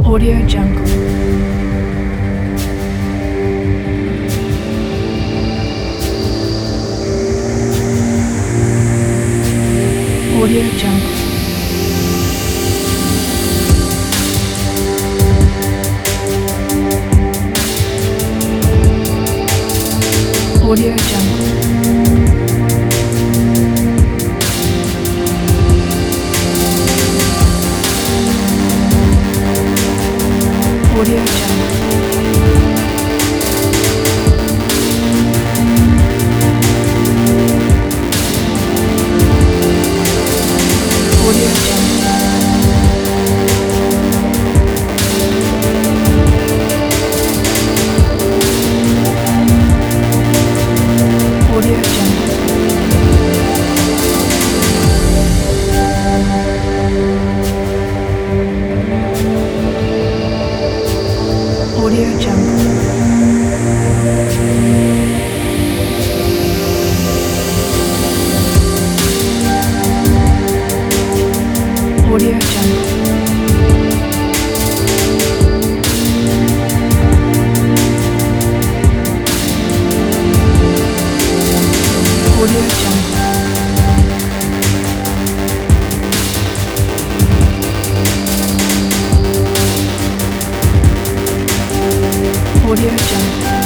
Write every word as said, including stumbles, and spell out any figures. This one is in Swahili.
Audio Jungle. Audio Jungle. Audio Jungle. Audio Jungle. Audio Jungle. Audio Jungle. Audio Jungle. Audio Jungle. Audio Jungle. Audio Jungle.